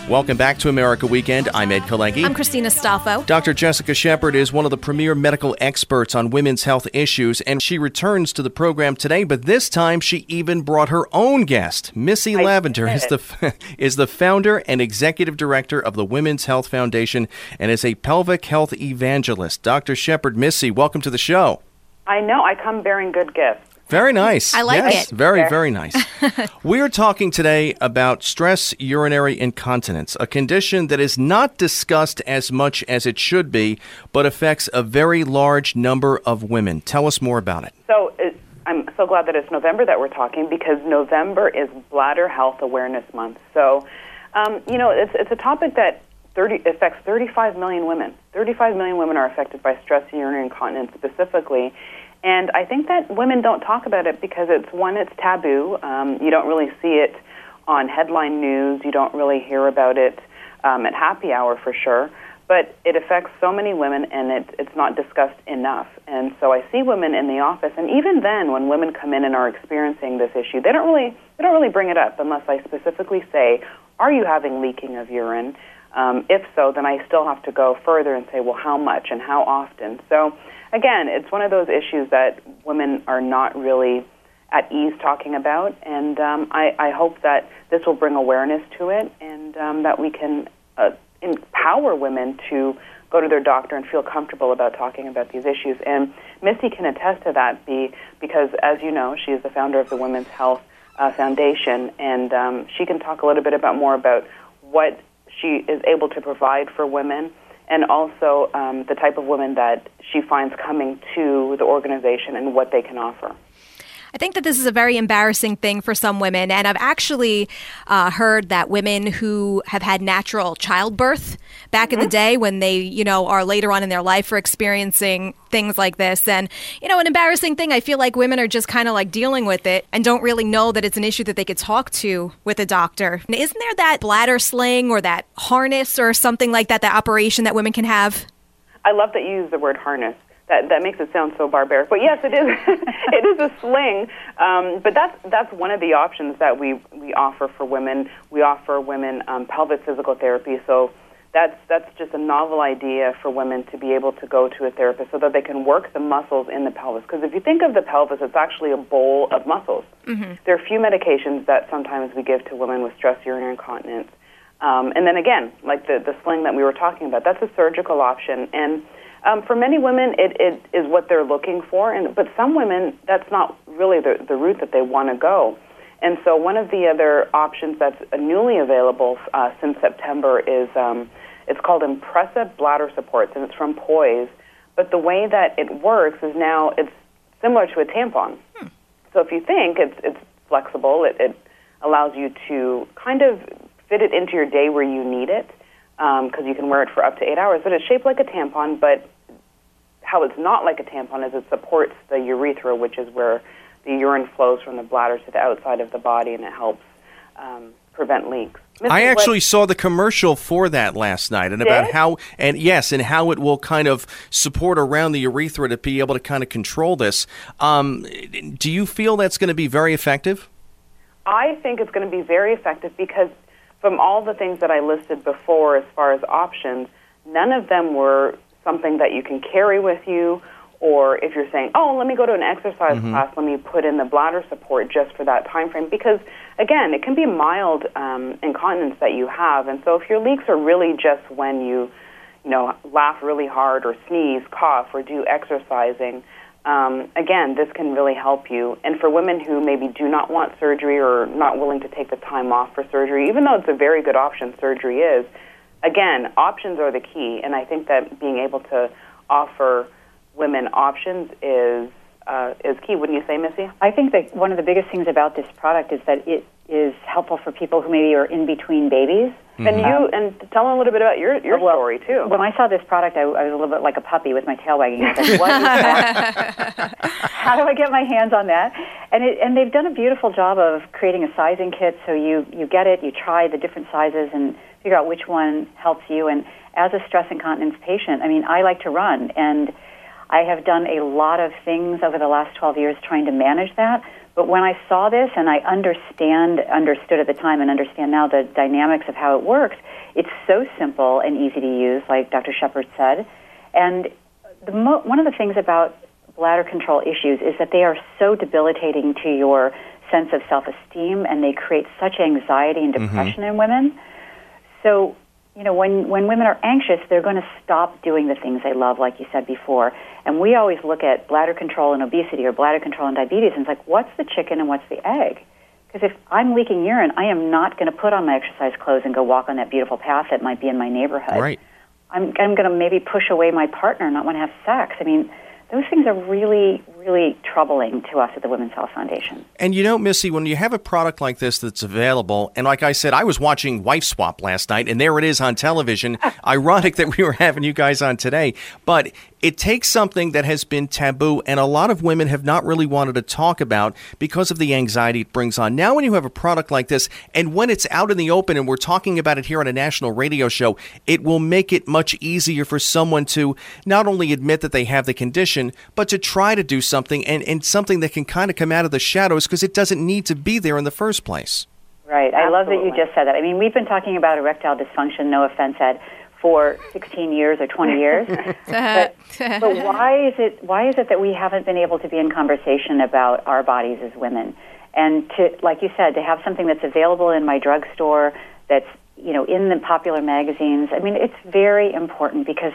Welcome back to America Weekend. I'm Ed Kalengi. I'm Christina Staffo. Dr. Jessica Shepard is one of the premier medical experts on women's health issues, and she returns to the program today, but this time she even brought her own guest. Missy Lavender is the founder and executive director of the Women's Health Foundation and is a pelvic health evangelist. Dr. Shepard, Missy, welcome to the show. I know. I come bearing good gifts. Very nice. I like it. Very nice. We're talking today about stress urinary incontinence, a condition that is not discussed as much as it should be, but affects a very large number of women. Tell us more about it. So I'm so glad that it's November that we're talking, because November is Bladder Health Awareness Month. So, it's a topic that affects 35 million women. 35 million women are affected by stress urinary incontinence specifically. And I think that women don't talk about it because it's taboo. You don't really see it on headline news. You don't really hear about it at happy hour for sure. But it affects so many women, and it's not discussed enough. And so I see women in the office, and even then, when women come in and are experiencing this issue, they don't really bring it up unless I specifically say, "Are you having leaking of urine?" If so, then I still have to go further and say, well, how much and how often? So, again, it's one of those issues that women are not really at ease talking about, and I hope that this will bring awareness to it, and that we can empower women to go to their doctor and feel comfortable about talking about these issues. And Missy can attest to that because, as you know, she is the founder of the Women's Health Foundation, and she can talk a little bit more about what she is able to provide for women, and also the type of women that she finds coming to the organization and what they can offer. I think that this is a very embarrassing thing for some women, and I've actually heard that women who have had natural childbirth back in the day, when they, are later on in their life, are experiencing things like this. And, an embarrassing thing, I feel like women are just kind of like dealing with it and don't really know that it's an issue that they could talk to with a doctor. And isn't there that bladder sling or that harness or something like that operation that women can have? I love that you use the word harness. That makes it sound so barbaric. But yes, it is. It is a sling. But that's one of the options that we offer for women. We offer women pelvic physical therapy. So that's just a novel idea for women to be able to go to a therapist so that they can work the muscles in the pelvis. Because if you think of the pelvis, it's actually a bowl of muscles. Mm-hmm. There are a few medications that sometimes we give to women with stress urinary incontinence. And then again, like the sling that we were talking about, that's a surgical option. And for many women, it is what they're looking for, but some women, that's not really the route that they want to go. And so one of the other options that's newly available since September is it's called Impressa Bladder Supports, and it's from Poise. But the way that it works is now it's similar to a tampon. So if you think it's flexible, it allows you to kind of fit it into your day where you need it, because you can wear it for up to 8 hours. But it's shaped like a tampon, but how it's not like a tampon is it supports the urethra, which is where the urine flows from the bladder to the outside of the body, and it helps prevent leaks. I actually saw the commercial for that last night, and about how it will kind of support around the urethra to be able to kind of control this. Do you feel that's going to be very effective? I think it's going to be very effective because from all the things that I listed before as far as options, none of them were something that you can carry with you, or if you're saying, oh, let me go to an exercise class, let me put in the bladder support just for that time frame. Because, again, it can be mild incontinence that you have. And so if your leaks are really just when you laugh really hard or sneeze, cough, or do exercising, again, this can really help you. And for women who maybe do not want surgery or not willing to take the time off for surgery, even though it's a very good option, surgery is, again, options are the key. And I think that being able to offer women options is key. Wouldn't you say, Missy? I think that one of the biggest things about this product is that it is helpful for people who maybe are in between babies. Mm-hmm. And tell them a little bit about your story, too. When I saw this product, I was a little bit like a puppy with my tail wagging. I was like, what is that? How do I get my hands on that? And they've done a beautiful job of creating a sizing kit, so you get it, you try the different sizes, and figure out which one helps you. And as a stress incontinence patient, I mean, I like to run, and I have done a lot of things over the last 12 years trying to manage that. But when I saw this, and I understood at the time and understand now the dynamics of how it works, it's so simple and easy to use, like Dr. Shepard said. And one of the things about bladder control issues is that they are so debilitating to your sense of self-esteem, and they create such anxiety and depression in women. So, when women are anxious, they're going to stop doing the things they love, like you said before. And we always look at bladder control and obesity or bladder control and diabetes, and it's like, what's the chicken and what's the egg? Because if I'm leaking urine, I am not going to put on my exercise clothes and go walk on that beautiful path that might be in my neighborhood. Right. I'm going to maybe push away my partner and not want to have sex. I mean, those things are really, really troubling to us at the Women's Health Foundation. And Missy, when you have a product like this that's available, and like I said, I was watching Wife Swap last night, and there it is on television. Ironic that we were having you guys on today. But it takes something that has been taboo, and a lot of women have not really wanted to talk about because of the anxiety it brings on. Now when you have a product like this, and when it's out in the open, and we're talking about it here on a national radio show, it will make it much easier for someone to not only admit that they have the condition, but to try to do something, and something that can kind of come out of the shadows because it doesn't need to be there in the first place. Right. I love that you just said that. I mean, we've been talking about erectile dysfunction, no offense, Ed, for 16 years or 20 years. but why is it that we haven't been able to be in conversation about our bodies as women? And to, like you said, to have something that's available in my drugstore, that's, in the popular magazines. I mean, it's very important because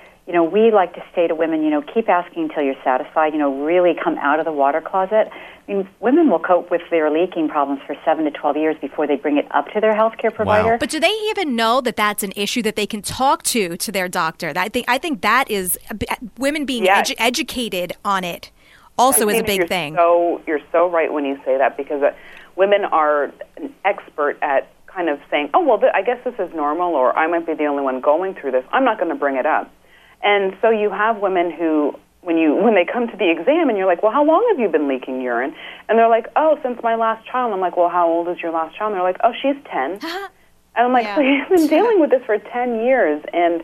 we like to say to women, keep asking until you're satisfied, really come out of the water closet. I mean, women will cope with their leaking problems for 7 to 12 years before they bring it up to their healthcare provider. Wow. But do they even know that that's an issue that they can talk to their doctor? I think that is women being educated on it also is a big thing. So you're so right when you say that, because women are an expert at kind of saying, oh, well, I guess this is normal, or I might be the only one going through this. I'm not going to bring it up. And so you have women who, when they come to the exam and you're like, well, how long have you been leaking urine? And they're like, oh, since my last child. I'm like, well, how old is your last child? And they're like, oh, she's 10. And I'm like, so you've been dealing with this for 10 years. And,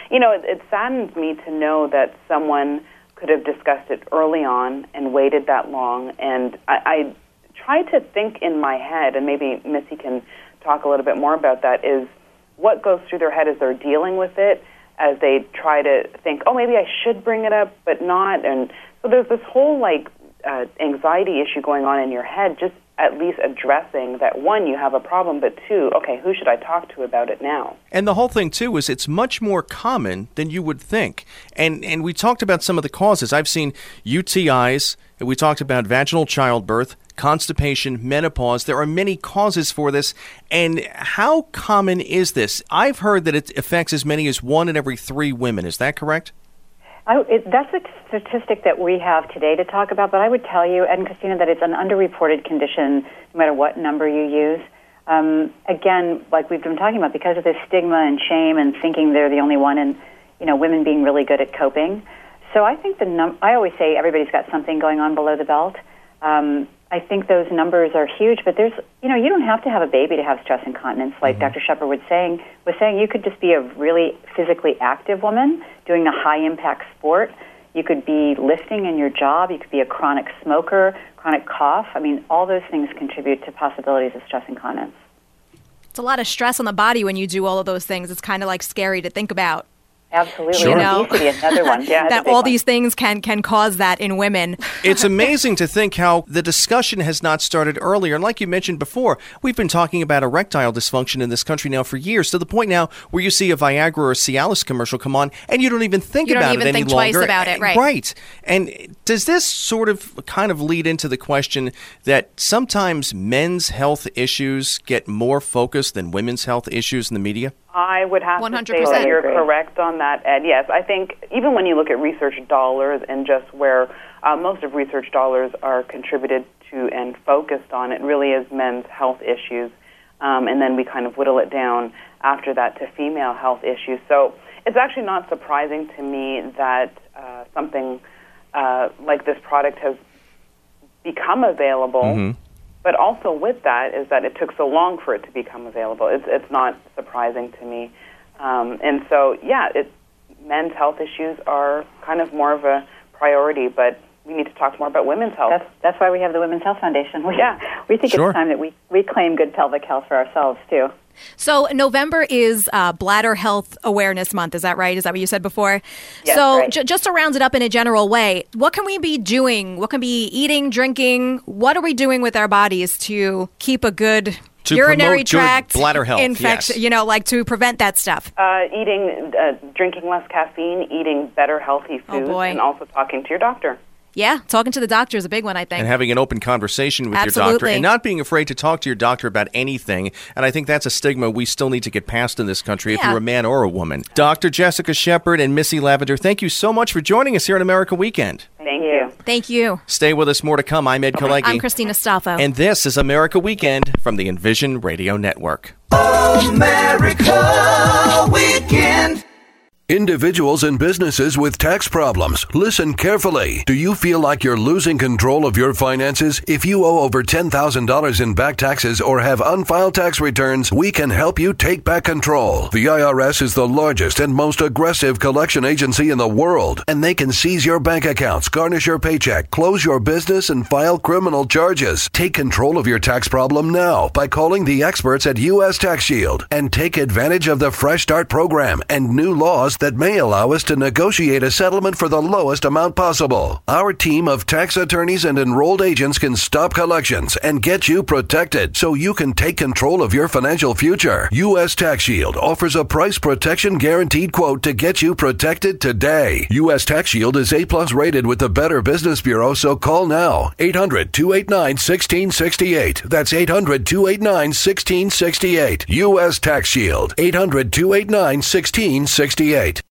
it saddens me to know that someone could have discussed it early on and waited that long. And I try to think in my head, and maybe Missy can talk a little bit more about that, is what goes through their head as they're dealing with it, as they try to think, oh, maybe I should bring it up, but not. And so there's this whole, anxiety issue going on in your head, just at least addressing that, one, you have a problem, but two, okay, who should I talk to about it now? And the whole thing, too, is it's much more common than you would think. And we talked about some of the causes. I've seen UTIs, we talked about vaginal childbirth, constipation, menopause. There are many causes for this. And how common is this? I've heard that it affects as many as 1 in every 3 women. Is that correct? That's a statistic that we have today to talk about, but I would tell you, and Christina, that it's an underreported condition no matter what number you use. Again, like we've been talking about, because of this stigma and shame and thinking they're the only one, and women being really good at coping. So I think I always say everybody's got something going on below the belt. I think those numbers are huge, but there's, you don't have to have a baby to have stress incontinence. Like Dr. Shepard was saying, you could just be a really physically active woman doing a high-impact sport. You could be lifting in your job. You could be a chronic smoker, chronic cough. I mean, all those things contribute to possibilities of stress incontinence. It's a lot of stress on the body when you do all of those things. It's kind of scary to think about. Absolutely. Sure. Obesity, another one. Yeah, that all these things can cause that in women. It's amazing to think how the discussion has not started earlier. And like you mentioned before, we've been talking about erectile dysfunction in this country now for years, to the point now where you see a Viagra or Cialis commercial come on and you don't even think about it any longer. You don't even think twice about it, right? Right. And does this sort of kind of lead into the question that sometimes men's health issues get more focus than women's health issues in the media? I would have 100%. to say that you're correct on that, Ed. Yes, I think even when you look at research dollars and just where most of research dollars are contributed to and focused on, it really is men's health issues. And then we kind of whittle it down after that to female health issues. So it's actually not surprising to me that something like this product has become available. Mm-hmm. But also with that is that it took so long for it to become available. It's not surprising to me. And so, men's health issues are kind of more of a priority, but we need to talk more about women's health. That's why we have the Women's Health Foundation. We think Sure. it's time that we reclaim good pelvic health for ourselves, too. So November is Bladder Health Awareness Month. Is that right? Is that what you said before? Yes, so right. just to round it up in a general way, what can we be doing? What can we be eating, drinking? What are we doing with our bodies to keep a good To urinary promote good tract bladder health, infection? yes. Like to prevent that stuff. Drinking less caffeine, eating better healthy foods, boy. and also talking to your doctor. Yeah, talking to the doctor is a big one, I think. And having an open conversation with your doctor Absolutely. and not being afraid to talk to your doctor about anything. And I think that's a stigma we still need to get past in this country if Yeah. you're a man or a woman. Dr. Jessica Shepard and Missy Lavender, thank you so much for joining us here on America Weekend. Thank you. Thank you. Stay with us, more to come. I'm Ed Kalecki. I'm Christina Staffo. And this is America Weekend from the Envision Radio Network. America Weekend. Individuals and businesses with tax problems, listen carefully. Do you feel like you're losing control of your finances? If you owe over $10,000 in back taxes or have unfiled tax returns, we can help you take back control. The IRS is the largest and most aggressive collection agency in the world, and they can seize your bank accounts, garnish your paycheck, close your business, and file criminal charges. Take control of your tax problem now by calling the experts at U.S. Tax Shield and take advantage of the Fresh Start program and new laws that may allow us to negotiate a settlement for the lowest amount possible. Our team of tax attorneys and enrolled agents can stop collections and get you protected so you can take control of your financial future. U.S. Tax Shield offers a price protection guaranteed quote to get you protected today. U.S. Tax Shield is A+ rated with the Better Business Bureau, so call now. 800-289-1668. That's 800-289-1668. U.S. Tax Shield. 800-289-1668.